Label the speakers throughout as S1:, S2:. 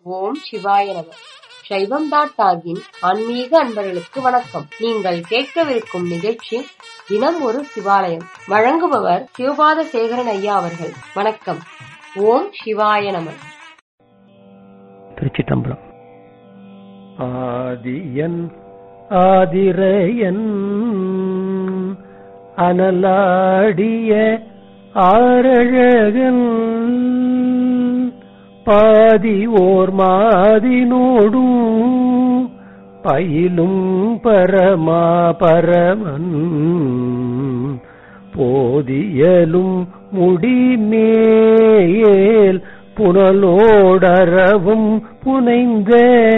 S1: ஓம் சிவாய நம. சைவம்.டாகின் ஆன்மீக அன்பர்களுக்கு வணக்கம். நீங்கள் கேட்கவிருக்கும் நிகழ்ச்சி தினம் ஒரு சிவாலயம். வழங்குபவர் சிவபாத சேகரன் ஐயா அவர்கள். வணக்கம். ஓம் சிவாய நம.
S2: திருச்சிற்றம்பலம். ஆதியன் ஆதிரையன் அனலாடிய ஆரழகன் பாதி ஓர் மாதினோடும் பயிலும் பரமா பரமன் போதியலும் முடிமேல் புனலோடரவும் புனைந்த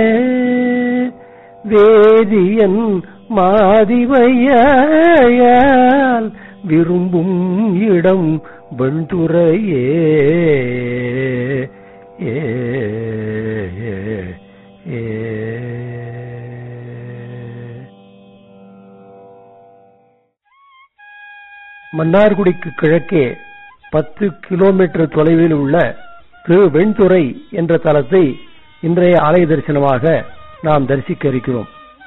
S2: வேதியன் மாதிவையால் விரும்பும் இடம் வெண்துறையே. மன்னார்குடிக்கு கிழக்கே 10 கிலோமீட்டர் தொலைவில் உள்ள திரு வெண்துறை என்ற தலத்தை இன்றைய ஆலய தரிசனமாக நாம் தரிசிக்க இருக்கிறோம்.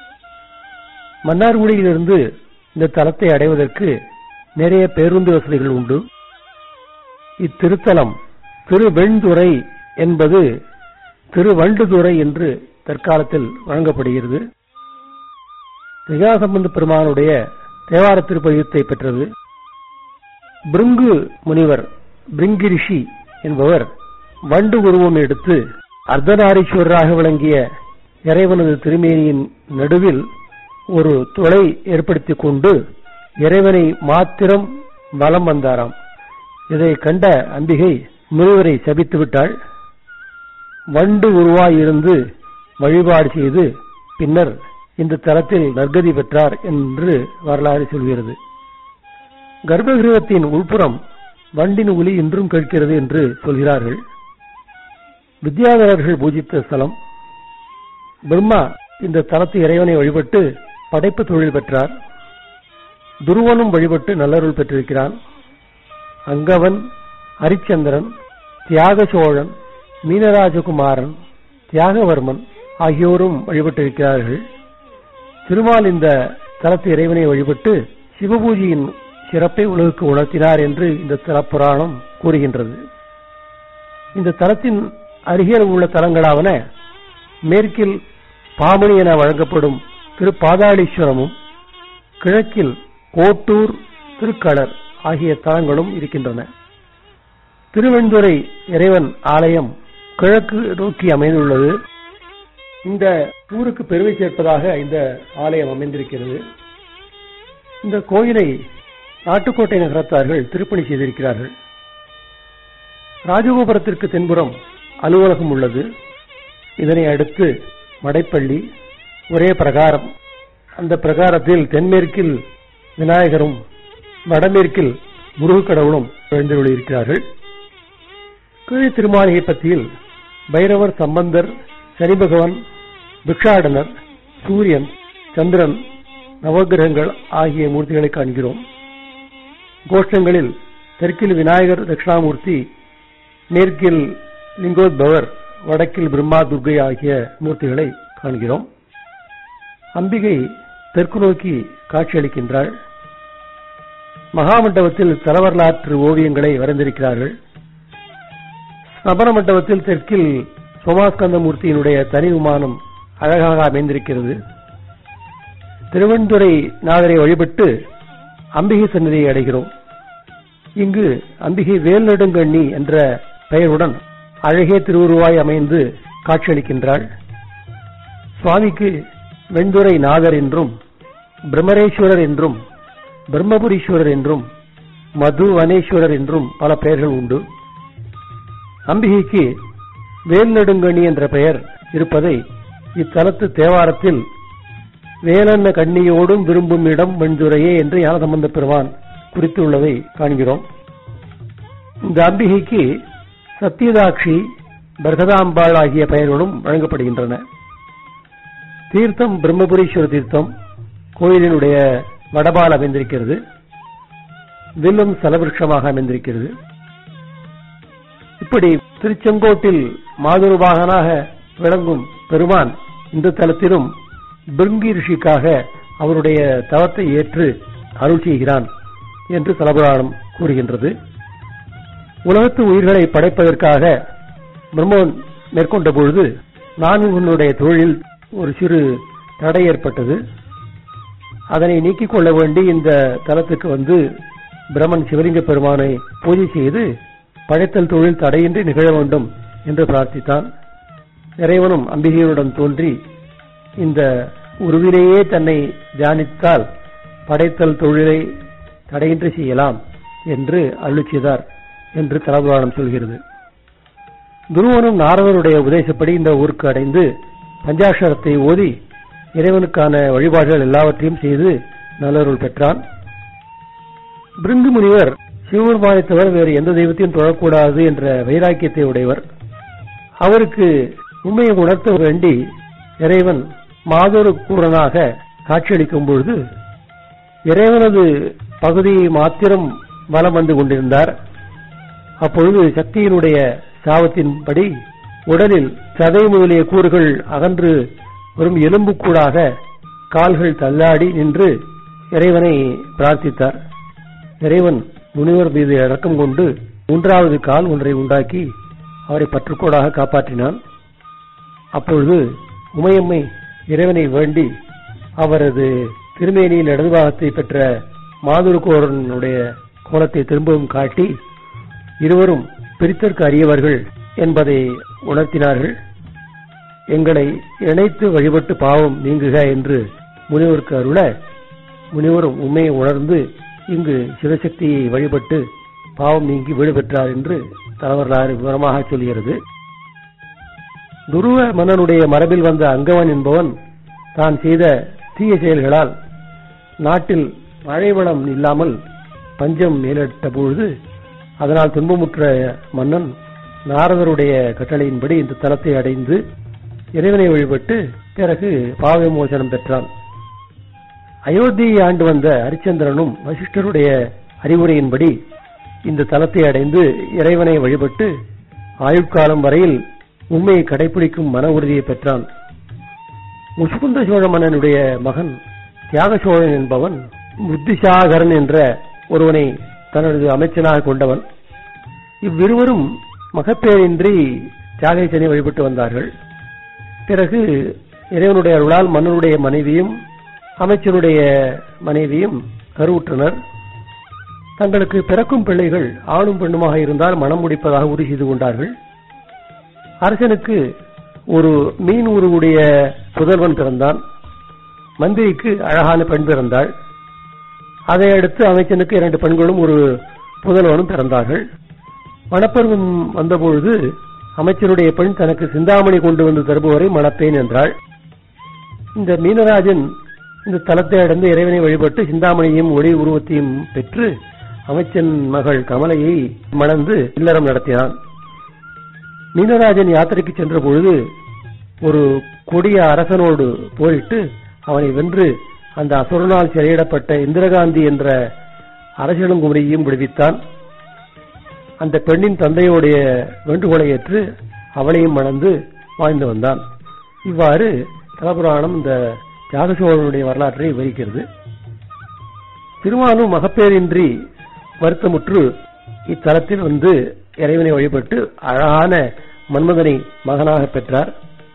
S2: மன்னார்குடியிலிருந்து இந்த தலத்தை அடைவதற்கு நிறைய பேருந்து வசதிகள் உண்டு. இத்திருத்தலம் திருவெண்துறை என்பது திருவண்டுதுறை என்று தற்காலத்தில் வழங்கப்படுகிறது. தியாகசம்பந்த பெருமானுடைய தேவார திருப்பதிகத்தை பெற்றது. பிருங்கு முனிவர் பிருங்கிரிஷி என்பவர் வண்டு உருவம் எடுத்து அர்த்தநாரீஸ்வரராக விளங்கிய இறைவனது திருமேனியின் நடுவில் ஒரு துளை ஏற்படுத்திக் கொண்டு இறைவனை மாத்திரம் வலம் வந்தாராம். இதை கண்ட அம்பிகை முனிவரை சபித்து விட்டாள். வண்டு உருவாயிருந்து வழிபாடு செய்து பின்னர் இந்த தலத்தில் நற்கதி பெற்றார் என்று வரலாறு சொல்கிறது. கர்ப்பகிரகத்தின் உள்புறம் வண்டின் ஒலி இன்றும் கேட்கிறது என்று சொல்கிறார்கள். வித்யாதரர்கள் பூஜித்த ஸ்தலம். பிரம்மா இந்த தலத்து இறைவனை வழிபட்டு படைப்பு தொழில் பெற்றார். துருவனும் வழிபட்டு நல்லருள் பெற்றிருக்கிறான். அங்கவன், ஹரிச்சந்திரன், தியாக சோழன், மீனராஜகுமாரன், தியாகவர்மன் ஆகியோரும் வழிபட்டிருக்கிறார்கள். திருமால் இந்த தலத்து இறைவனை வழிபட்டு சிவபூஜையின் சிறப்பை உலகுக்கு உணர்த்தினார் என்று இந்த தல புராணம் கூறுகின்றது. இந்த தலத்தின் அருகில் உள்ள தலங்களாவன மேற்கில் பாமணி என வழங்கப்படும் திருப்பாதாளீஸ்வரமும் கிழக்கில் கோட்டூர், திருக்களர் ஆகிய தலங்களும் இருக்கின்றன. திருவெண்துறை இறைவன் ஆலயம் கிழக்கு நோக்கி அமைந்துள்ளது. இந்த ஊருக்கு பெருமை சேர்ப்பதாக இந்த ஆலயம் அமைந்திருக்கிறது. இந்த கோயிலை நாட்டுக்கோட்டை நகரத்தார்கள் திருப்பணி செய்திருக்கிறார்கள். ராஜகோபுரத்திற்கு தென்புறம் அலுவலகம் உள்ளது. இதனை அடுத்து மடைப்பள்ளி, ஒரே பிரகாரம். அந்த பிரகாரத்தில் தென்மேற்கில் விநாயகரும் வடமேற்கில் முருகக்கடவுளும் எழுந்தருளியிருக்கிறார்கள். கீழ் திருமாளிகை பத்தியில் பைரவர், சம்பந்தர், சனி பகவான், பிக்ஷாடனர், சூரியன், சந்திரன், நவகிரகங்கள் ஆகிய மூர்த்திகளை காண்கிறோம். கோஷ்டங்களில் தெற்கில் விநாயகர் தட்சிணாமூர்த்தி, மேற்கில் லிங்கோத்பவர், வடக்கில் பிரம்மா, துர்கை ஆகிய மூர்த்திகளை காண்கிறோம். அம்பிகை தெற்கு நோக்கி காட்சியளிக்கின்றாள். மகாமண்டபத்தில் தலவரலாற்று ஓவியங்களை வரைந்திருக்கிறார்கள். ஸ்நபன மண்டபத்தில் தெற்கில் சோமாஸ்கந்த மூர்த்தியினுடைய தனி விமானம் அழகாக அமைந்திருக்கிறது. திருவெண்துறை நாதரை வழிபட்டு அம்பிகை சன்னதியை அடைகிறோம். இங்கு அம்பிகை வேல்நெடுங்கண்ணி என்ற பெயருடன் அழகே திருவுருவாய் அமைந்து காட்சியளிக்கின்றாள். சுவாமிக்கு வெண்துறை நாதர் என்றும், பிரம்மரேஸ்வரர் என்றும், பிரம்மபுரீஸ்வரர் என்றும், மதுவனேஸ்வரர் என்றும் பல பெயர்கள் உண்டு. அம்பிகைக்கு வேல்நெடுங்கண்ணி என்ற பெயர் இருப்பதை இத்தலத்து தேவாரத்தில் வேலன்ன கண்ணியோடும் விரும்பும் இடம் வெண்துறையே என்று ஞானசம்பந்த பெருமான் குறித்துள்ளதை காண்கிறோம். இந்த அம்பிகைக்கு சத்தியதாட்சி, பரகதாம்பாள் ஆகிய பெயர்களும் வழங்கப்படுகின்றன. தீர்த்தம் பிரம்மபுரீஸ்வர தீர்த்தம் கோயிலினுடைய வடபால் அமைந்திருக்கிறது. வில்லும் சலவிருஷமாக அமைந்திருக்கிறது. இப்படி திருச்செங்கோட்டில் மாதுருபாகனாக விளங்கும் பெருமான் இந்த தலத்திலும் பிருங்கி ரிஷிக்காக அவருடைய தவத்தை ஏற்று அருள் செய்கிறான் என்று தலபுராணம் கூறுகின்றது. உலகத்து உயிர்களை படைப்பதற்காக பிரம்மன் மேற்கொண்ட பொழுது நான் உன்னுடைய தொழில் ஒரு சிறு தடை ஏற்பட்டது. அதனை நீக்கிக் கொள்ள வேண்டி இந்த தலத்துக்கு வந்து பிரம்மன் சிவலிங்க பெருமானை பூஜை செய்து படைத்தல் தொழில் தடையின்றி நிகழ வேண்டும் என்று பிரார்த்தித்தான். இறைவனும் அம்பிகையுடன் தோன்றி இந்த உருவிலேயே தன்னை தியானித்தால் படைத்தல் தொழிலை தடையின்றி செய்யலாம் என்று அருள் செய்தார் என்று தலபுராணம் சொல்கிறது. துருவனும் நாரதருடைய உபதேசப்படி இந்த ஊருக்கு அடைந்து பஞ்சாட்சரத்தை ஓதி இறைவனுக்கான வழிபாடுகள் எல்லாவற்றையும் செய்து நல்லருள் பெற்றான். பிருங்கு முனிவர் சிவபெருமானை தவிர வேறு எந்த தெய்வத்தையும் தொழக்கூடாது என்ற வைராக்கியத்தை உடையவர். அவருக்கு உண்மையை உணர்த்த வேண்டி இறைவன் மாதொரு கூறனாக காட்சியளிக்கும் பொழுது இறைவனது பகுதியை மாத்திரம் வலம் வந்து கொண்டிருந்தார். அப்பொழுது சக்தியினுடைய சாபத்தின்படி உடலில் சதை முதலிய கூறுகள் அகன்று வெறும் எலும்புக்கூடாக கால்கள் தள்ளாடி நின்று இறைவனை பிரார்த்தித்தார். இறைவன் முனிவர் மீது இறக்கம் கொண்டு மூன்றாவது கால் ஒன்றை உண்டாக்கி அவரை பற்றுக்கோடாக காப்பாற்றினான். அப்பொழுது உமையம்மை இறைவனை வேண்டி அவரது திருமேனியின் இடதுபாகத்தை பெற்ற மாதுருக்கோரனுடைய கோலத்தை திரும்பவும் காட்டி இருவரும் பிரித்தற்கு அறியவர்கள் என்பதை உணர்த்தினார்கள். எங்களை இணைத்து வழிபட்டு பாவம் நீங்குக என்று முனிவருக்கு அருள முனிவரும் உண்மையை உணர்ந்து இங்கு சிவசக்தியை வழிபட்டு பாவம் நீங்கி வீடு பெற்றார் என்று தலவரலாறு விவரமாக சொல்கிறது. துருவ மன்னனுடைய மரபில் வந்த அங்கவன் என்பவன் தான் செய்த தீய செயல்களால் நாட்டில் மழை வளம் இல்லாமல் பஞ்சம் மேலிட்ட பொழுது அதனால் துன்பமுற்ற மன்னன் நாரதருடைய கட்டளையின்படி இந்த தலத்தை அடைந்து இறைவனை வழிபட்டு பிறகு பாவ விமோசனம் பெற்றான். அயோத்தியை ஆண்டு வந்த ஹரிச்சந்திரனும் வசிஷ்டருடைய அறிவுரையின்படி இந்த தலத்தை அடைந்து இறைவனை வழிபட்டு ஆயுட்காலம் வரையில் உண்மையை கடைபிடிக்கும் மன உறுதியை பெற்றான். முசுகுந்த சோழ மன்னனுடைய மகன் தியாக சோழன் என்பவன் புத்திசாகரன் என்ற ஒருவனை தனது அமைச்சனாக கொண்டவன். இவ்விருவரும் மகப்பேரின்றி தியாகேசனை வழிபட்டு வந்தார்கள். பிறகு இறைவனுடைய அருளால் மன்னனுடைய மனைவியும் அமைச்சருடைய மனைவியும் கருவுற்றனர். தங்களுக்கு பிறக்கும் பிள்ளைகள் ஆணும் பெண்ணுமாக இருந்தால் மனம் முடிப்பதாக உறுதி செய்து கொண்டார்கள். அரசனுக்கு ஒரு மீன் உருவுடைய புதல்வன் பிறந்தான். மந்திரிக்கு அழகான பெண் பிறந்தாள். அதையடுத்து அமைச்சனுக்கு 2 பெண்களும் ஒரு புதல்வனும் பிறந்தார்கள். மணப்பருவம் வந்தபொழுது அமைச்சருடைய பெண் தனக்கு சிந்தாமணி கொண்டு வந்து தருபவரை மணப்பேன் என்றாள். இந்த மீனராஜன் இந்த தலத்தை அடைந்து இறைவனை வழிபட்டு சிந்தாமணியும் ஒளி உருவத்தையும் பெற்று அமைச்சன் மகள் கமலையை மணந்து இல்லறம் நடத்தினான். மீனராஜன் யாத்திரைக்கு சென்ற பொழுது ஒரு கொடிய அரசனோடு போரிட்டு அவனை வென்று அந்த அசுரனால் சிறையிடப்பட்ட இந்திரகாந்தி என்ற அரசியலுங்குமரியையும் விடுவித்தான். அந்த பெண்ணின் தந்தையோடைய வேண்டுகோளை ஏற்று அவளையும் மணந்து வாழ்ந்து வந்தான். இவ்வாறு தலபுராணம் இந்த தியாகசோழனுடைய வரலாற்றை விவரிக்கிறது. திருமாலும் மகப்பேரின்றி வருத்தமுற்று இத்தலத்தில் வந்து இறைவனை வழிபட்டு அழகான மன்மதனை மகனாக பெற்றார்.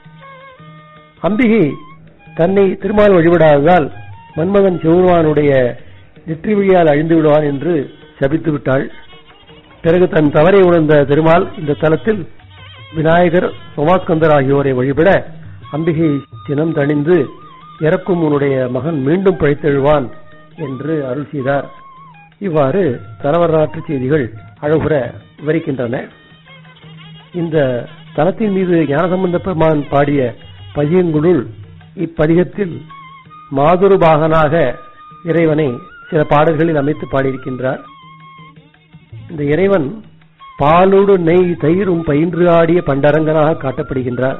S2: அம்பிகை தன்னை திருமால் வழிபடாததால் மன்மதன் சிவபெருமானுடைய நெற்றி விழியால் அழிந்து விடுவான் என்று சபித்து விட்டாள். பிறகு தன் தவறை உணர்ந்த திருமால் இந்த தலத்தில் விநாயகர் சோமாஸ்கந்தர் ஆகியோரை வழிபட அம்பிகை சினம் தணிந்து இறக்கும் உன்னுடைய மகன் மீண்டும் பிழைத்தெழுவான் என்று அருள் செய்தார். இவ்வாறு தலவரலாற்று செய்திகள் அழகுற விவரிக்கின்றன. இந்த தலத்தின் மீது ஞானசம்பந்த பெருமான் பாடிய பதிகங்களுள் இப்பதிகத்தில் மாதுருபாகனாக இறைவனை சில பாடல்களில் அமைத்து பாடியிருக்கின்றார். இந்த இறைவன் பாலோடு நெய் தயிரும் பயின்று ஆடிய பண்டரங்கனாக காட்டப்படுகின்றார்.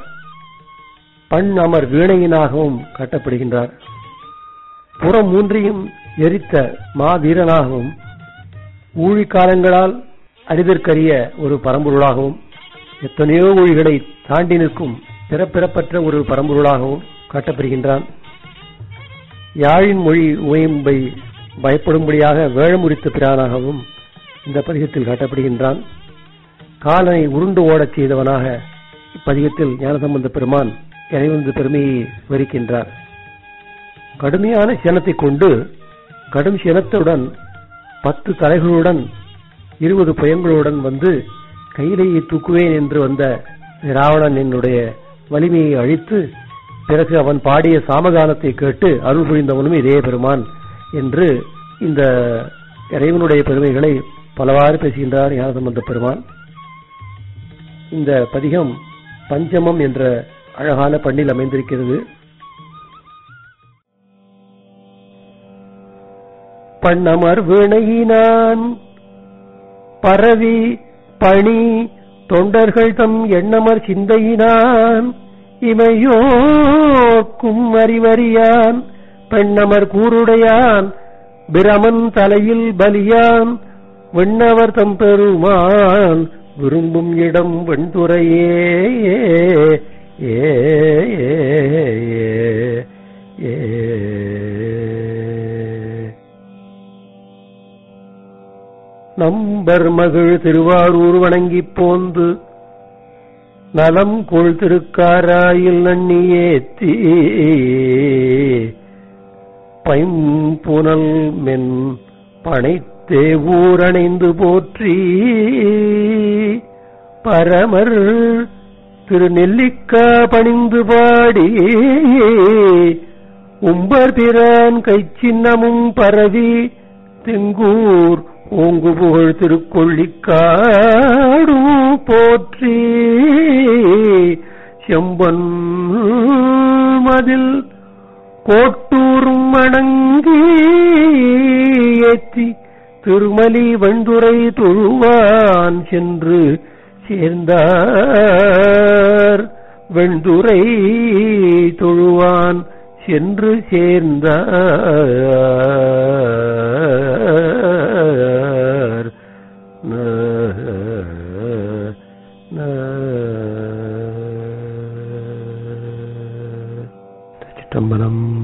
S2: பண் அமர் வீணையினாகவும் காட்டப்படுகின்றார். புறம் மூன்றையும் எரித்த மாவீரனாகவும் ஊழிக்காலங்களால் அறிதற்கரிய ஒரு பரம்பொருளாகவும் எத்தனையோ ஊழிகளை தாண்டி நிற்கும் பிறப்பிறப்பற்ற ஒரு பரம்பொருளாகவும் காட்டப்படுகின்றான். யாழின் மொழி உயம்பை பயப்படும்படியாக வேழமுறித்த பிரானாகவும் இந்த பதிகத்தில் காட்டப்படுகின்றான். காலனை உருண்டு ஓடச் செய்தவனாக இப்பதிகத்தில் ஞானசம்பந்த பெருமான் இறைவனது பெருமையை விவரிக்கின்றார். கடுமையான சினத்தை கொண்டு கடும் சினத்துடன் 10 தலைகளுடன் 20 பயங்களுடன் வந்து கையிலேயே தூக்குவேன் என்று வந்த ராவணன் என்னுடைய வலிமையை அழித்து பிறகு அவன் பாடிய சாமகானத்தை கேட்டு அருள் புரிந்தவனும் இதே பெருமான் என்று இந்த இறைவனுடைய பெருமைகளை பலவாறு பேசுகின்றார் ஞானசம்பந்த பெருமான். இந்த பதிகம் பஞ்சமம் என்ற அழகான பண்ணில் அமைந்திருக்கிறது. பண்ணமர் வினையினான் பரவி பணி தொண்டர்கள் தம் எண்ணமர் சிந்தையினான் இமையோக்கும் அறிவறியான் பெண்ணமர் கூருடையான் பிரமன் தலையில் பலியான் விண்ணவர் தம் பெருமான் விரும்பும் இடம் வெண்துறையே. நம்பர் மகிழ் திருவாரூர் வணங்கிப் போந்து நலம் கொள் திருக்காராயில் நன்னியேத்தி பைம்புனல் மென் பனைத்தே ஊரணைந்து போற்றி பரமர் திருநெல்லிக்கா பணிந்து பாடி உம்பர் பிரான் கைச்சின்னமும் பரவி தெங்கூர் ஓங்கு புகழ் திருக்கொள்ளிக்காடு போற்றி செம்பன் மதில் கோட்டூரும் வணங்கி ஏத்தி திருமலி வெண்துறை தொழுவான் சென்று சேர்ந்தார். வெண்துறை தொழுவான் சென்று சேர்ந்தார். சிற்றம்பலம்.